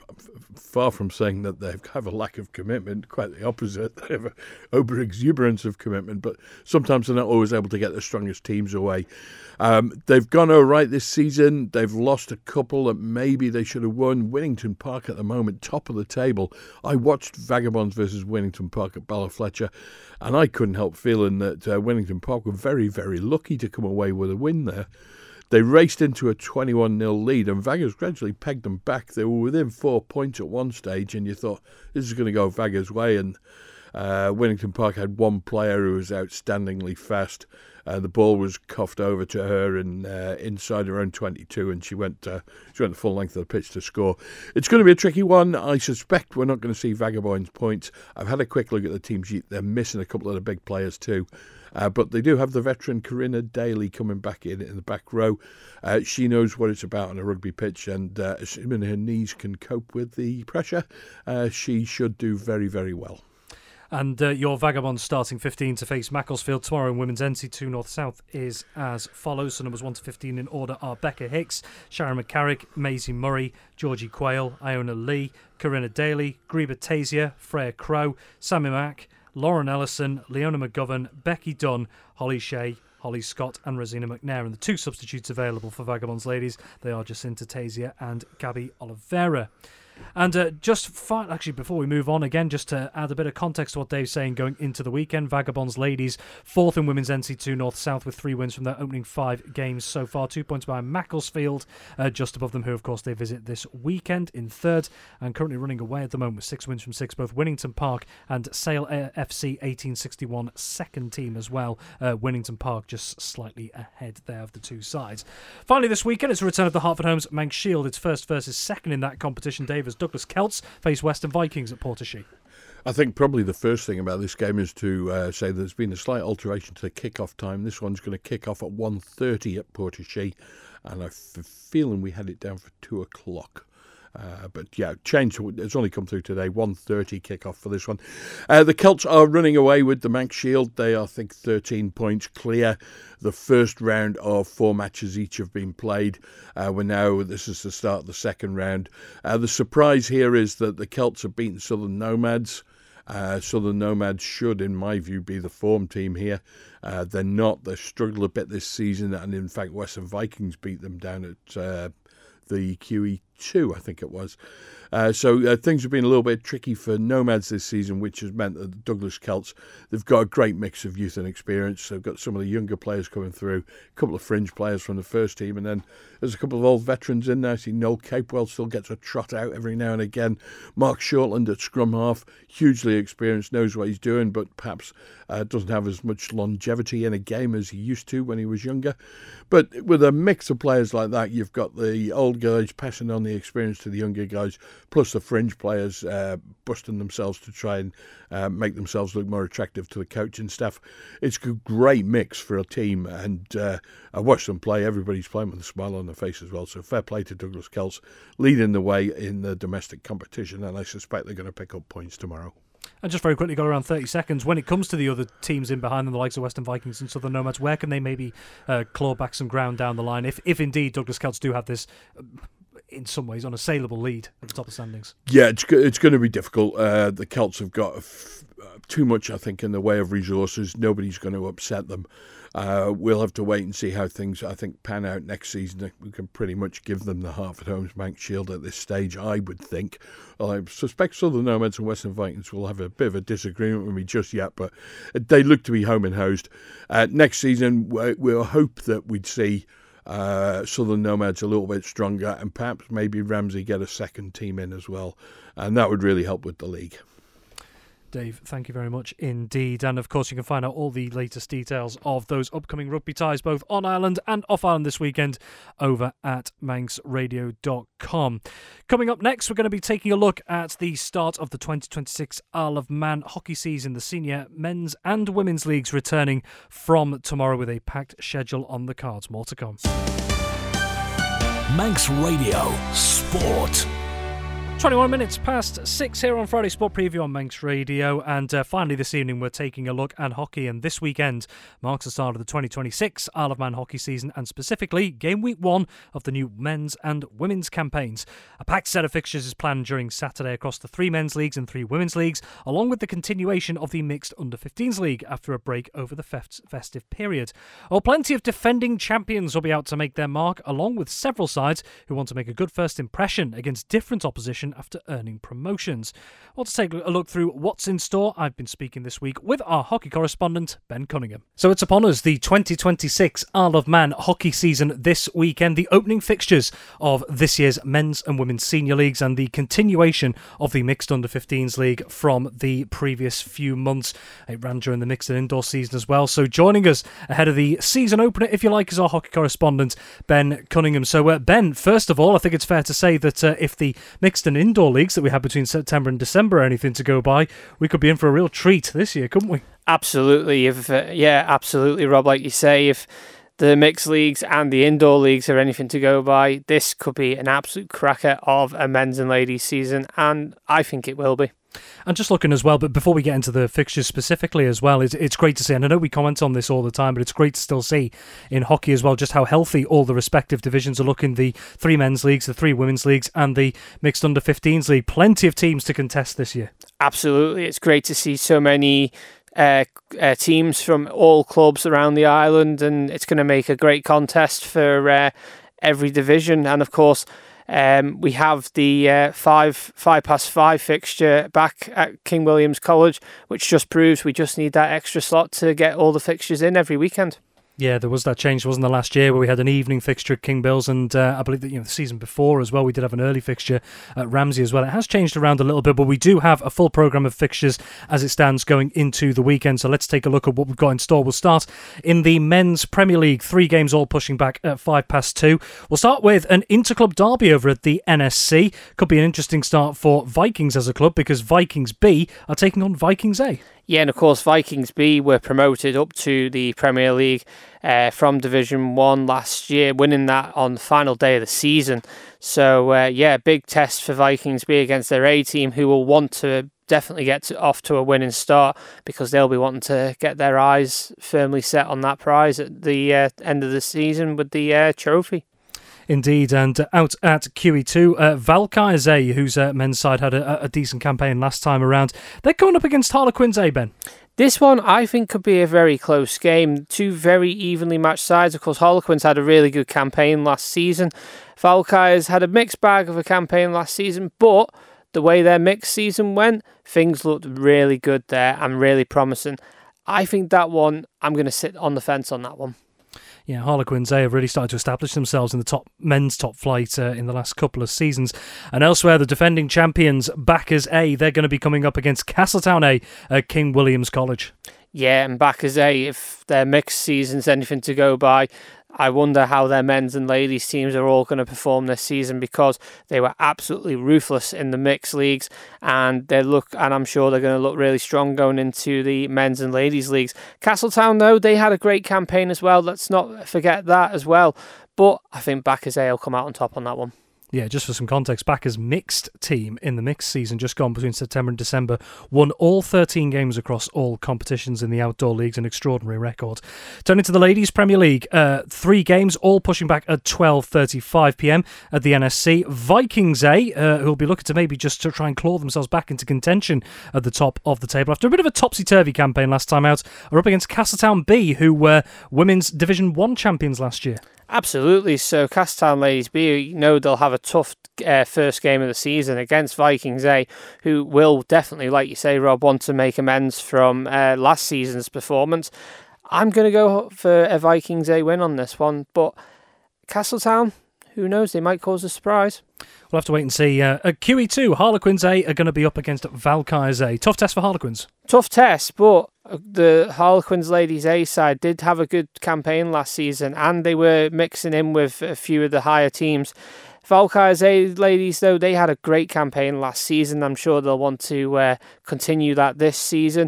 far from saying that they have a lack of commitment, quite the opposite. They have an over-exuberance of commitment, but sometimes they're not always able to get the strongest teams away. They've gone all right this season. They've lost a couple that maybe they should have won. Winnington Park at the moment, top of the table. I watched Vagabonds versus Winnington Park at Ballafletcher, and I couldn't help feeling that Winnington Park were very, very lucky to come away with a win there. They raced into a 21-0 lead, and Vaggers gradually pegged them back. They were within 4 points at one stage, and you thought, this is going to go Vaggers' way. And Winnington Park had one player who was outstandingly fast. The ball was cuffed over to her inside her own 22, and she went the full length of the pitch to score. It's going to be a tricky one. I suspect we're not going to see Vagabonds points. I've had a quick look at the team sheet. They're missing a couple of the big players too. But they do have the veteran Corinna Daly coming back in the back row. She knows what it's about on a rugby pitch, and assuming her knees can cope with the pressure, she should do very, very well. And your Vagabonds starting 15 to face Macclesfield tomorrow in women's NC2 North-South is as follows. So numbers 1 to 15 in order are Becca Hicks, Sharon McCarrick, Maisie Murray, Georgie Quayle, Iona Lee, Corinna Daly, Greba Tazier, Freya Crow, Sammy Mack, Lauren Ellison, Leona McGovern, Becky Dunn, Holly Shea, Holly Scott and Rosina McNair. And the 2 substitutes available for Vagabonds ladies, they are Jacinta Tazier and Gabby Oliveira. And actually, before we move on again, just to add a bit of context to what Dave's saying going into the weekend, Vagabonds ladies, 4th in women's NC2 North-South with 3 wins from their opening 5 games so far, 2 points behind Macclesfield, just above them, who of course they visit this weekend in 3rd, and currently running away at the moment with 6 wins from 6, both Winnington Park and Sale FC 1861 second team as well. Winnington Park just slightly ahead there of the two sides. Finally this weekend, it's a return of the Hartford Homes Manx Shield. It's first versus second in that competition, Dave, as Douglas Celts face Western Vikings at Portachee. I think probably the first thing about this game is to say there's been a slight alteration to the kick-off time. This one's going to kick off at 1:30 at Portachee, and I have a feeling we had it down for 2 o'clock. But yeah, change. It's only come through today. 1:30 kick-off for this one. The Celts are running away with the Manx Shield. They are, I think, 13 points clear. The first round of 4 matches each have been played. This is the start of the second round. The surprise here is that the Celts have beaten Southern Nomads. Southern Nomads should, in my view, be the form team here. They're not. They've struggled a bit this season, and in fact, Western Vikings beat them down at the QE2, I think it was. So things have been a little bit tricky for Nomads this season, which has meant that the Douglas Celts, they've got a great mix of youth and experience. They've got some of the younger players coming through, a couple of fringe players from the first team, and then there's a couple of old veterans in there. I see Noel Capewell still gets a trot out every now and again. Mark Shortland at scrum half, hugely experienced, knows what he's doing, but perhaps doesn't have as much longevity in a game as he used to when he was younger. But with a mix of players like that, you've got the old guys passing on the experience to the younger guys, plus the fringe players busting themselves to try and make themselves look more attractive to the coaching staff. It's a great mix for a team, and I watched them play. Everybody's playing with a smile on their face as well, so fair play to Douglas Celts, leading the way in the domestic competition, and I suspect they're going to pick up points tomorrow. And just very quickly, got around 30 seconds. When it comes to the other teams in behind them, the likes of Western Vikings and Southern Nomads, where can they maybe claw back some ground down the line, if indeed Douglas Celts do have this, in some ways, unassailable lead at the top of the standings? Yeah, it's going to be difficult. The Celts have got too much, I think, in the way of resources. Nobody's going to upset them. We'll have to wait and see how things, I think, pan out next season. We can pretty much give them the Hartford Homes Manx Shield at this stage, I would think. Well, I suspect Southern Nomads and Western Vikings will have a bit of a disagreement with me just yet, but they look to be home and hosed. Next season, we'll hope that we'd see Southern Nomads a little bit stronger, and perhaps maybe Ramsey get a second team in as well, and that would really help with the league. Dave, thank you very much indeed. And of course, you can find out all the latest details of those upcoming rugby ties, both on Ireland and off Ireland this weekend, over at manxradio.com. Coming up next, we're going to be taking a look at the start of the 2026 Isle of Man hockey season. The senior men's and women's leagues returning from tomorrow with a packed schedule on the cards. More to come. Manx Radio Sport. 21 minutes past 6 here on Friday Sport Preview on Manx Radio, and finally this evening we're taking a look at hockey, and this weekend marks the start of the 2026 Isle of Man hockey season, and specifically game week 1 of the new men's and women's campaigns. A packed set of fixtures is planned during Saturday across the 3 men's leagues and 3 women's leagues, along with the continuation of the mixed under-15s league after a break over the festive period. Plenty of defending champions will be out to make their mark, along with several sides who want to make a good first impression against different opposition after earning promotions. Well, to take a look through what's in store, I've been speaking this week with our hockey correspondent, Ben Cunningham. So it's upon us, the 2026 Isle of Man hockey season this weekend, the opening fixtures of this year's men's and women's senior leagues, and the continuation of the mixed under-15s league from the previous few months. It ran during the mixed and indoor season as well. So joining us ahead of the season opener, if you like, is our hockey correspondent, Ben Cunningham. So Ben, first of all, I think it's fair to say that if the mixed and indoor leagues that we had between September and December are anything to go by, we could be in for a real treat this year, couldn't we? Absolutely. Absolutely, Rob. Like you say, if the mixed leagues and the indoor leagues are anything to go by, this could be an absolute cracker of a men's and ladies season, and I think it will be. And just looking as well, but before we get into the fixtures specifically as well, it's great to see, and I know we comment on this all the time, but it's great to still see in hockey as well just how healthy all the respective divisions are looking. The 3 men's leagues, the 3 women's leagues, and the mixed under-15s league. Plenty of teams to contest this year. Absolutely. It's great to see so many teams from all clubs around the island, and it's going to make a great contest for every division. And of course, We have the 5:05 fixture back at King William's College, which just proves we just need that extra slot to get all the fixtures in every weekend. Yeah, there was that change, wasn't there, last year, where we had an evening fixture at King Bills, and I believe that the season before as well, we did have an early fixture at Ramsey as well. It has changed around a little bit, but we do have a full programme of fixtures as it stands going into the weekend. So let's take a look at what we've got in store. We'll start in the Men's Premier League, 3 games all pushing back at 2:05. We'll start with an interclub derby over at the NSC. Could be an interesting start for Vikings as a club, because Vikings B are taking on Vikings A. Yeah, and of course Vikings B were promoted up to the Premier League from Division 1 last year, winning that on the final day of the season. So big test for Vikings B against their A team, who will want to definitely get off to a winning start, because they'll be wanting to get their eyes firmly set on that prize at the end of the season with the trophy. Indeed, and out at QE2, Valkyries A, whose men's side had a decent campaign last time around, they're going up against Harlequins A, Ben. This one, I think, could be a very close game. 2 very evenly matched sides. Of course, Harlequins had a really good campaign last season. Valkyries had a mixed bag of a campaign last season, but the way their mixed season went, things looked really good there and really promising. I think that one, I'm going to sit on the fence on that one. Yeah, Harlequins A have really started to establish themselves in the men's top flight in the last couple of seasons. And elsewhere, the defending champions, Backers A, they're going to be coming up against Castletown A at King William's College. Yeah, and Backers A, if their mixed season's anything to go by, I wonder how their men's and ladies teams are all going to perform this season, because they were absolutely ruthless in the mixed leagues, and I'm sure they're going to look really strong going into the men's and ladies leagues. Castletown, though, they had a great campaign as well. Let's not forget that as well. But I think Backers A will come out on top on that one. Yeah, just for some context, Backers' mixed team in the mixed season just gone between September and December won all 13 games across all competitions in the outdoor leagues, an extraordinary record. Turning to the Ladies Premier League, 3 games all pushing back at 12:35pm at the NSC. Vikings A, who will be looking to maybe just to try and claw themselves back into contention at the top of the table after a bit of a topsy-turvy campaign last time out, are up against Castletown B, who were Women's Division 1 champions last year. Absolutely. So Castletown Ladies B, they'll have a tough first game of the season against Vikings A, who will definitely, like you say, Rob, want to make amends from last season's performance. I'm going to go for a Vikings A win on this one, but Castletown, who knows, they might cause a surprise. We'll have to wait and see. At QE2, Harlequins A are going to be up against Valkyries A. Tough test for Harlequins. Tough test, but the Harlequins Ladies A side did have a good campaign last season, and they were mixing in with a few of the higher teams. Valkyries A Ladies, though, they had a great campaign last season. I'm sure they'll want to continue that this season.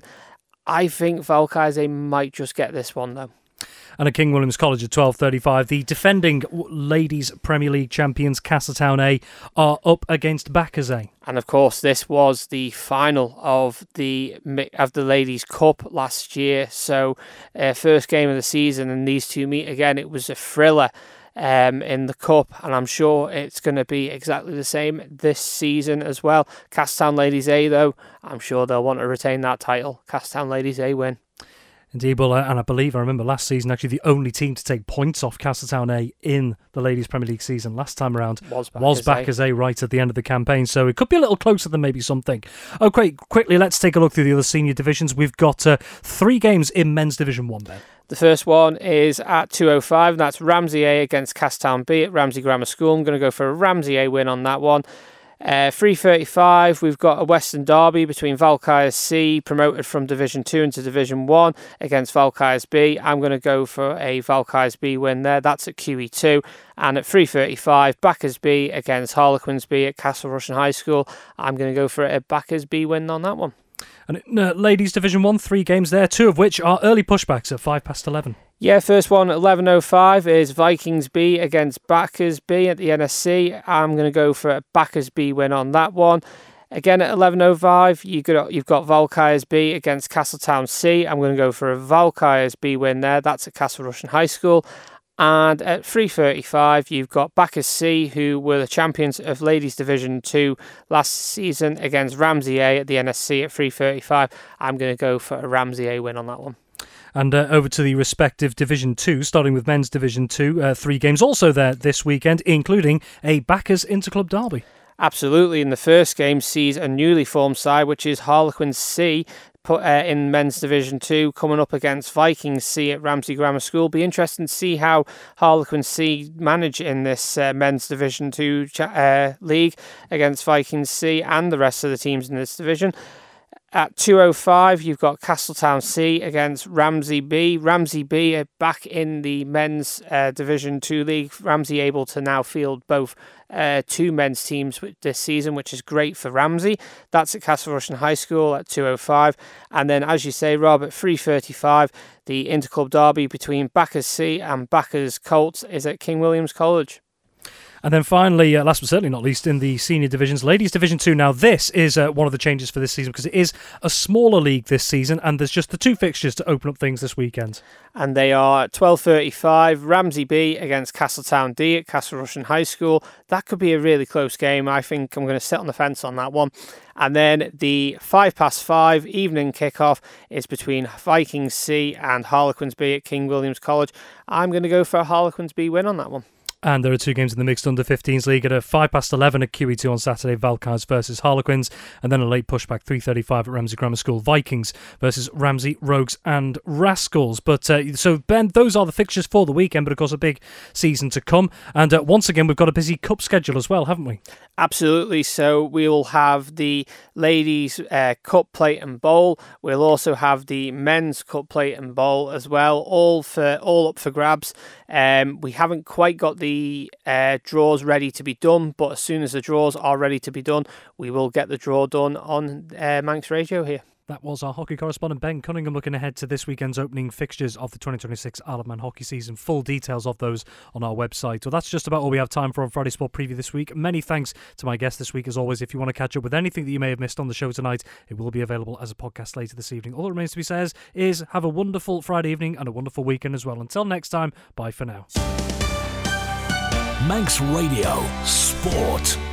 I think Valkyries A might just get this one, though. And at King William's College at 12:35, the defending Ladies Premier League champions Castletown A are up against Backers A. And of course, this was the final of the Ladies Cup last year. So, first game of the season, and these two meet again. It was a thriller in the Cup, and I'm sure it's going to be exactly the same this season as well. Castletown Ladies A, though, I'm sure they'll want to retain that title. Castletown Ladies A win. Indeed, well, and I remember last season, actually the only team to take points off Castletown A in the Ladies Premier League season last time around was Backers A right at the end of the campaign, so it could be a little closer than maybe some think. Okay, quickly, let's take a look through the other senior divisions. We've got 3 games in Men's Division 1 then. The first one is at 2:05, and that's Ramsey A against Castletown B at Ramsey Grammar School. I'm going to go for a Ramsey A win on that one. 3:35, we've got a Western Derby between Valkyries C, promoted from Division 2 into Division 1, against Valkyries B. I'm going to go for a Valkyries B win there. That's at QE2. And at 3:35, Backers B against Harlequins B at Castle Rushen High School. I'm going to go for a Backers B win on that one. And Ladies Division 1, 3 games there, 2 of which are early pushbacks at 11:05. Yeah, first one at 11:05 is Vikings B against Backers B at the NSC. I'm going to go for a Backers B win on that one. Again at 11:05, you've got Valkyries B against Castletown C. I'm going to go for a Valkyries B win there. That's at Castle Rushen High School. And at 3:35, you've got Backers C, who were the champions of Ladies Division 2 last season, against Ramsey A at the NSC at 3:35. I'm going to go for a Ramsey A win on that one. And over to the respective Division 2, starting with Men's Division 2. 3 games also there this weekend, including a Backers Interclub derby. Absolutely, and the first game sees a newly formed side, which is Harlequins C, in Men's Division 2, coming up against Vikings C at Ramsey Grammar School. Be interesting to see how Harlequins C manage in this Men's Division 2 league against Vikings C and the rest of the teams in this division. At 2:05, you've got Castletown C against Ramsey B. Ramsey B are back in the Men's Division 2 league. Ramsey able to now field both 2 men's teams this season, which is great for Ramsey. That's at Castle Rushen High School at 2:05. And then, as you say, Rob, at 3:35, the Interclub derby between Backers C and Backers Colts is at King William's College. And then finally, last but certainly not least, in the senior divisions, Ladies Division 2. Now, this is one of the changes for this season because it is a smaller league this season, and there's just the 2 fixtures to open up things this weekend. And they are at 12:35, Ramsey B against Castletown D at Castle Rushen High School. That could be a really close game. I think I'm going to sit on the fence on that one. And then the 5:05 evening kickoff is between Vikings C and Harlequins B at King William's College. I'm going to go for a Harlequins B win on that one. And there are 2 games in the mixed under-15s league at 11:05 at QE2 on Saturday, Valkyries versus Harlequins, and then a late pushback 3:35 at Ramsey Grammar School, Vikings versus Ramsey Rogues and Rascals. But so Ben, those are the fixtures for the weekend, but of course a big season to come. And once again, we've got a busy cup schedule as well, haven't we? Absolutely. So we will have the ladies' cup, plate and bowl. We'll also have the men's cup, plate and bowl as well, all up for grabs. We haven't quite got the draws ready to be done, but as soon as the draws are ready to be done, we will get the draw done on Manx Radio here. That was our hockey correspondent Ben Cunningham looking ahead to this weekend's opening fixtures of the 2026 Isle of Man hockey season. Full details of those on our website. Well, that's just about all we have time for on Friday Sport Preview this week. Many thanks to my guest this week. As always, if you want to catch up with anything that you may have missed on the show tonight, it will be available as a podcast later this evening. All that remains to be said is have a wonderful Friday evening and a wonderful weekend as well. Until next time, bye for now. Manx Radio Sport.